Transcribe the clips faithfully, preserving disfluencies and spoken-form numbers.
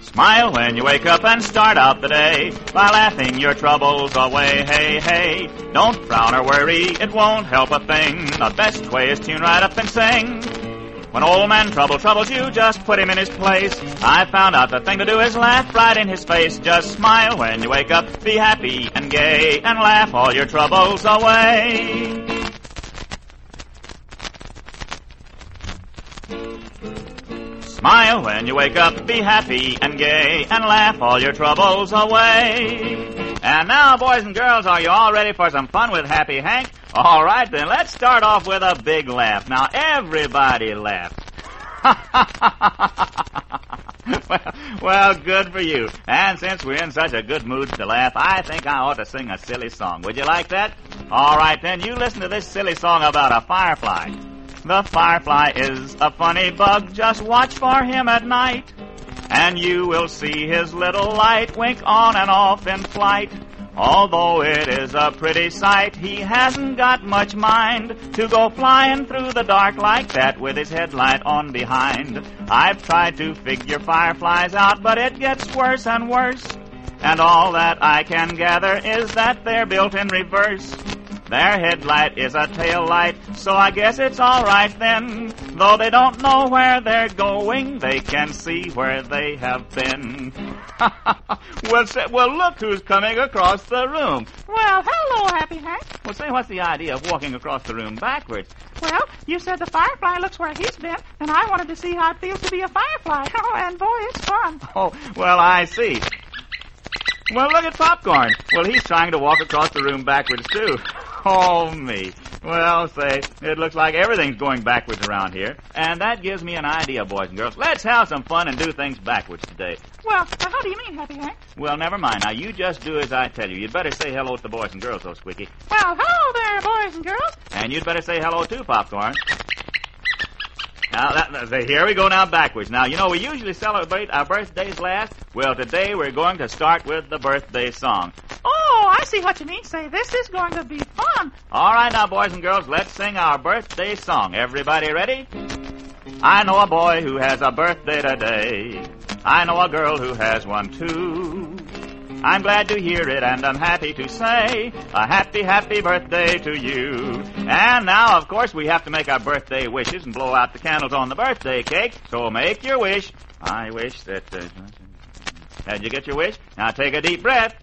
Smile when you wake up and start out the day by laughing your troubles away. Hey, hey, don't frown or worry, it won't help a thing. The best way is tune right up and sing. When old man Trouble troubles you, just put him in his place. I found out the thing to do is laugh right in his face. Just smile when you wake up, be happy and gay, and laugh all your troubles away. Smile when you wake up, be happy and gay, and laugh all your troubles away. And now, boys and girls, are you all ready for some fun with Happy Hank? All right, then, let's start off with a big laugh. Now, everybody laugh. well, well, good for you. And since we're in such a good mood to laugh, I think I ought to sing a silly song. Would you like that? All right, then, you listen to this silly song about a firefly. The firefly is a funny bug, just watch for him at night, and you will see his little light wink on and off in flight. Although it is a pretty sight, he hasn't got much mind to go flying through the dark like that with his headlight on behind. I've tried to figure fireflies out, but it gets worse and worse, and all that I can gather is that they're built in reverse. Their headlight is a tail light, so I guess it's all right then. Though they don't know where they're going, they can see where they have been. well, say, well, look who's coming across the room. Well, hello, Happy Hank. Well, say, what's the idea of walking across the room backwards? Well, you said the firefly looks where he's been, and I wanted to see how it feels to be a firefly. Oh, and boy, it's fun. Oh, well, I see. Well, look at Popcorn. Well, he's trying to walk across the room backwards, too. Oh, me. Well, say, it looks like everything's going backwards around here. And that gives me an idea, boys and girls. Let's have some fun and do things backwards today. Well, how do you mean, Happy Hank? Well, never mind. Now, you just do as I tell you. You'd better say hello to the boys and girls, though, Squeaky. Well, hello there, boys and girls. And you'd better say hello, too, Popcorn. Now, that, that, here we go now backwards. Now, you know, we usually celebrate our birthdays last. Well, today we're going to start with the birthday song. Oh, I see what you mean. Say, this is going to be fun. All right, now, boys and girls, let's sing our birthday song. Everybody ready? I know a boy who has a birthday today. I know a girl who has one, too. I'm glad to hear it, and I'm happy to say a happy, happy birthday to you. And now, of course, we have to make our birthday wishes and blow out the candles on the birthday cake. So make your wish. I wish that... Uh, did you get your wish? Now take a deep breath.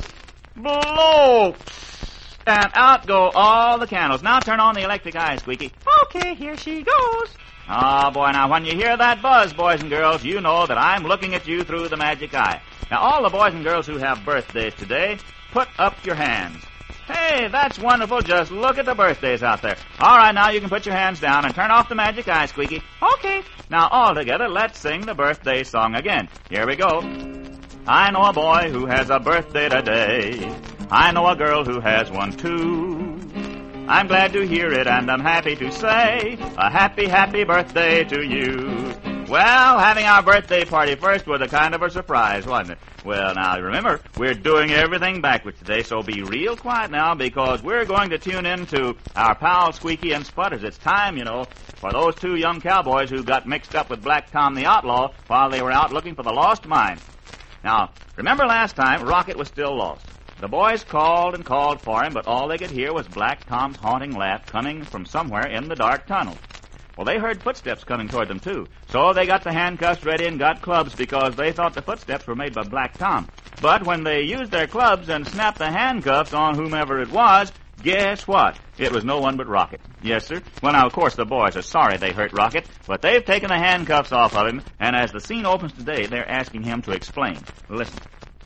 Blow. And out go all the candles. Now turn on the electric eye, Squeaky. Okay, here she goes. Oh, boy, now when you hear that buzz, boys and girls, you know that I'm looking at you through the magic eye. Now, all the boys and girls who have birthdays today, put up your hands. Hey, that's wonderful. Just look at the birthdays out there. All right, now you can put your hands down and turn off the magic eye, Squeaky. Okay. Now, all together, let's sing the birthday song again. Here we go. I know a boy who has a birthday today. I know a girl who has one, too. I'm glad to hear it, and I'm happy to say a happy, happy birthday to you. Well, having our birthday party first was a kind of a surprise, wasn't it? Well, now, remember, we're doing everything backwards today, so be real quiet now, because we're going to tune in to our pals Squeaky and Sputters. It's time, you know, for those two young cowboys who got mixed up with Black Tom the Outlaw while they were out looking for the lost mine. Now, remember last time, Rocket was still lost. The boys called and called for him, but all they could hear was Black Tom's haunting laugh coming from somewhere in the dark tunnel. Well, they heard footsteps coming toward them, too. So they got the handcuffs ready and got clubs because they thought the footsteps were made by Black Tom. But when they used their clubs and snapped the handcuffs on whomever it was, guess what? It was no one but Rocket. Yes, sir. Well, now, of course, the boys are sorry they hurt Rocket, but they've taken the handcuffs off of him, and as the scene opens today, they're asking him to explain. Listen.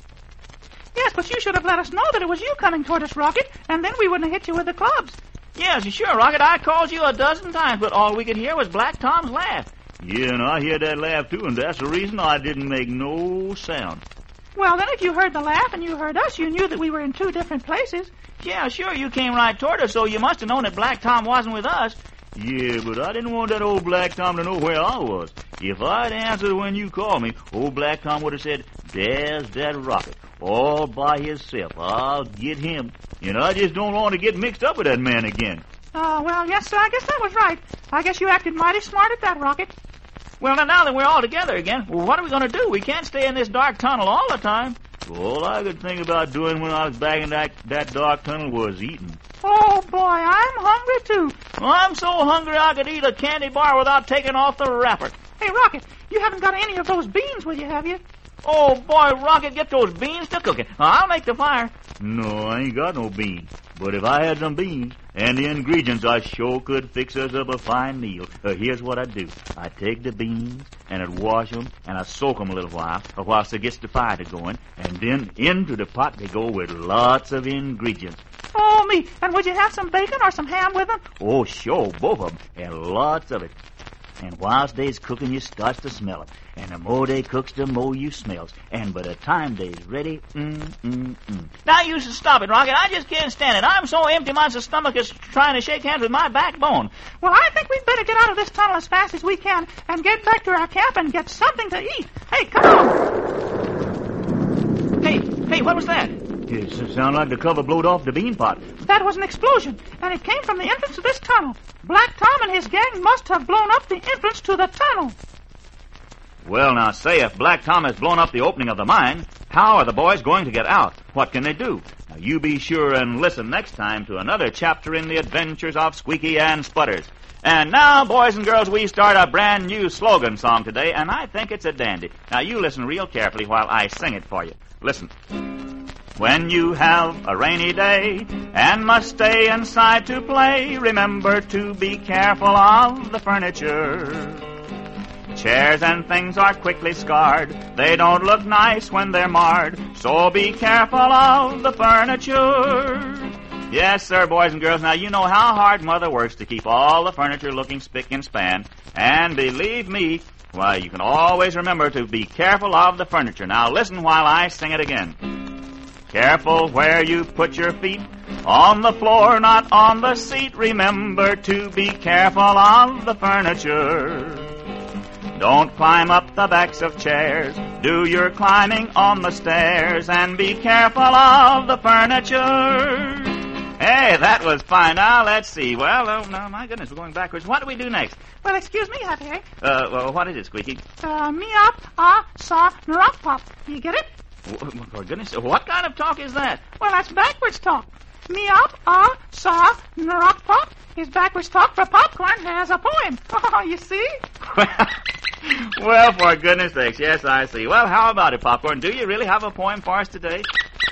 Yes, but you should have let us know that it was you coming toward us, Rocket, and then we wouldn't have hit you with the clubs. Yes, sure, Rocket. I called you a dozen times, but all we could hear was Black Tom's laugh. Yeah, and I hear that laugh, too, and that's the reason I didn't make no sound. Well, then if you heard the laugh and you heard us, you knew that we were in two different places. Yeah, sure, you came right toward us, so you must have known that Black Tom wasn't with us. Yeah, but I didn't want that old Black Tom to know where I was. If I'd answered when you called me, old Black Tom would have said, there's that Rocket, all by himself. I'll get him. And I just don't want to get mixed up with that man again. Oh, well, yes, sir, I guess that was right. I guess you acted mighty smart at that, Rocket. Well, now, now that we're all together again, well, what are we going to do? We can't stay in this dark tunnel all the time. All I could think about doing when I was back in that, that dark tunnel was eating. Oh, boy, I'm hungry, too. Well, I'm so hungry I could eat a candy bar without taking off the wrapper. Hey, Rocket, you haven't got any of those beans with you, have you? Oh, boy, Rocket, get those beans to cooking. I'll make the fire. No, I ain't got no beans. But if I had some beans and the ingredients, I sure could fix us up a fine meal. Uh, here's what I'd do. I'd take the beans and I'd wash them and I'd soak them a little while, whilst it gets the fire to going, and then into the pot they go with lots of ingredients. Oh, me. And would you have some bacon or some ham with them? Oh, sure, both of them, and lots of it. And whilst they's cooking, you starts to smell it. And the more they cooks, the more you smells. And by the time they's ready, mm, mm, mm. Now you should stop it, Rocket. I just can't stand it. I'm so empty my stomach is trying to shake hands with my backbone. Well, I think we'd better get out of this tunnel as fast as we can and get back to our camp and get something to eat. Hey, come on! Hey, hey, what was that? It sounded like the cover blowed off the bean pot. That was an explosion, and it came from the entrance to this tunnel. Black Tom and his gang must have blown up the entrance to the tunnel. Well, now, say if Black Tom has blown up the opening of the mine, how are the boys going to get out? What can they do? Now, you be sure and listen next time to another chapter in the adventures of Squeaky and Sputters. And now, boys and girls, we start a brand new slogan song today, and I think it's a dandy. Now, you listen real carefully while I sing it for you. Listen. When you have a rainy day and must stay inside to play, remember to be careful of the furniture. Chairs and things are quickly scarred. They don't look nice when they're marred. So be careful of the furniture. Yes, sir, boys and girls. Now, you know how hard Mother works to keep all the furniture looking spick and span. And believe me, why, you can always remember to be careful of the furniture. Now, listen while I sing it again. Careful where you put your feet. On the floor, not on the seat. Remember to be careful of the furniture. Don't climb up the backs of chairs. Do your climbing on the stairs. And be careful of the furniture. Hey, that was fine. Now, let's see. Well, oh, no, my goodness, we're going backwards. What do we do next? Well, excuse me, Happy Harry. Uh, well, what is it, Squeaky? Uh, me up, ah, saw, rock pop. You get it? Oh, for goodness, what kind of talk is that? Well, that's backwards talk. Me up, ah, saw, rock pop is backwards talk for popcorn has a poem. Oh, you see? Well, for goodness sakes, yes, I see. Well, how about it, Popcorn? Do you really have a poem for us today?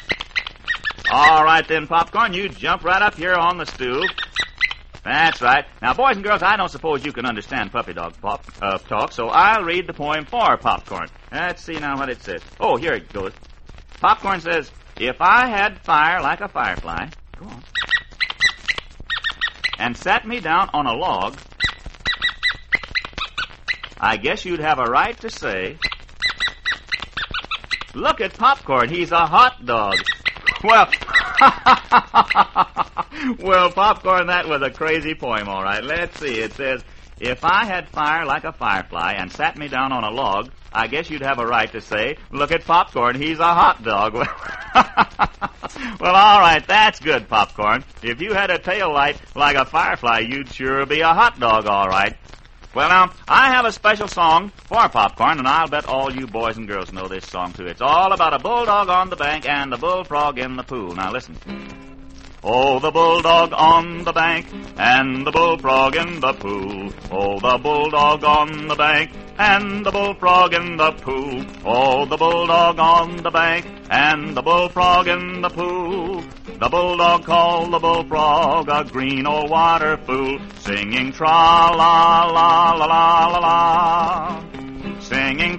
All right, then, Popcorn, you jump right up here on the stool. That's right. Now, boys and girls, I don't suppose you can understand puppy dog pop, uh, talk, so I'll read the poem for Popcorn. Let's see now what it says. Oh, here it goes. Popcorn says, if I had fire like a firefly, go on, and sat me down on a log, I guess you'd have a right to say, look at Popcorn, he's a hot dog. Well, well, Popcorn, that was a crazy poem, all right. Let's see. It says, if I had fire like a firefly and sat me down on a log, I guess you'd have a right to say, look at Popcorn, he's a hot dog. Well, all right, that's good, Popcorn. If you had a tail light like a firefly, you'd sure be a hot dog, all right. Well, now, I have a special song for Popcorn, and I'll bet all you boys and girls know this song, too. It's all about a bulldog on the bank and the bullfrog in the pool. Now, listen. Oh, the bulldog on the bank and the bullfrog in the pool. Oh, the bulldog on the bank and the bullfrog in the pool. Oh, the bulldog on the bank and the bullfrog in the pool. The bulldog called the bullfrog a green old water fool, singing tra-la-la-la-la-la-la, singing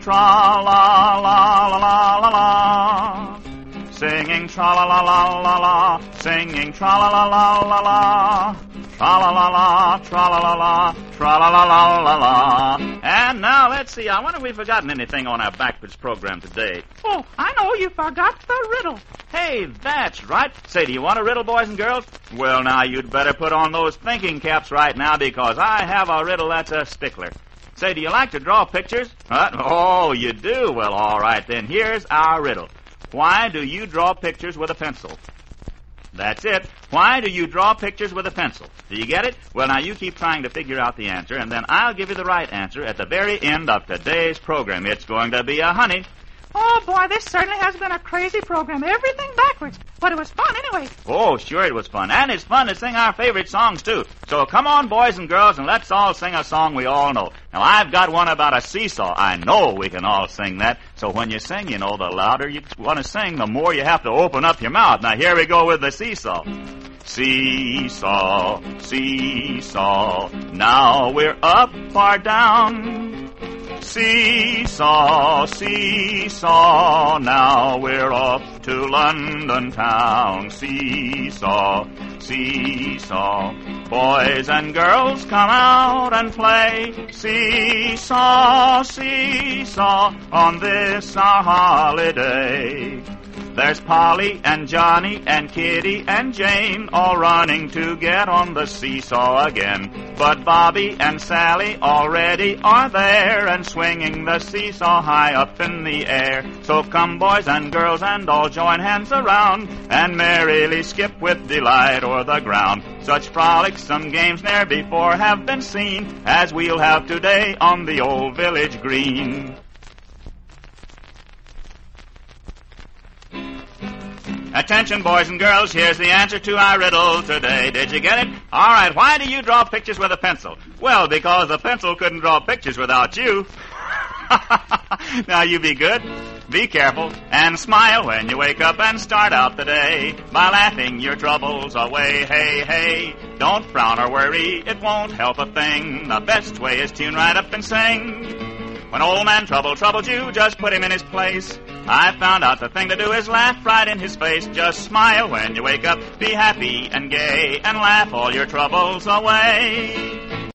tra-la-la-la-la-la-la, singing tra-la-la-la-la-la, singing tra-la-la-la-la-la, tra-la-la-la, tra-la-la-la, tra-la-la-la-la-la. And now, let's see, I wonder if we've forgotten anything on our backwards program today. Oh, I know, you forgot the riddle. Hey, that's right. Say, do you want a riddle, boys and girls? Well, now, you'd better put on those thinking caps right now, because I have a riddle that's a stickler. Say, do you like to draw pictures? Huh? Oh, you do? Well, all right, then, here's our riddle. Why do you draw pictures with a pencil? That's it. Why do you draw pictures with a pencil? Do you get it? Well, now you keep trying to figure out the answer, and then I'll give you the right answer at the very end of today's program. It's going to be a honey. Oh, boy, this certainly has been a crazy program. Everything backwards. But it was fun anyway. Oh, sure it was fun. And it's fun to sing our favorite songs, too. So come on, boys and girls, and let's all sing a song we all know. Now, I've got one about a seesaw. I know we can all sing that. So when you sing, you know, the louder you want to sing, the more you have to open up your mouth. Now, here we go with the seesaw. Seesaw, seesaw, now we're up or down. Seesaw, seesaw, now we're off to London town. Seesaw, seesaw, boys and girls come out and play. Seesaw, seesaw, on this our holiday. There's Polly and Johnny and Kitty and Jane all running to get on the seesaw again. But Bobby and Sally already are there and swinging the seesaw high up in the air. So come, boys and girls, and all join hands around and merrily skip with delight o'er the ground. Such frolicsome games ne'er before have been seen as we'll have today on the old village green. Attention, boys and girls, here's the answer to our riddle today. Did you get it? All right, why do you draw pictures with a pencil? Well, because the pencil couldn't draw pictures without you. Now, you be good, be careful, and smile when you wake up and start out the day by laughing your troubles away. Hey, hey, don't frown or worry, it won't help a thing. The best way is tune right up and sing. When old man Trouble troubled you, just put him in his place. I found out the thing to do is laugh right in his face. Just smile when you wake up, be happy and gay, and laugh all your troubles away.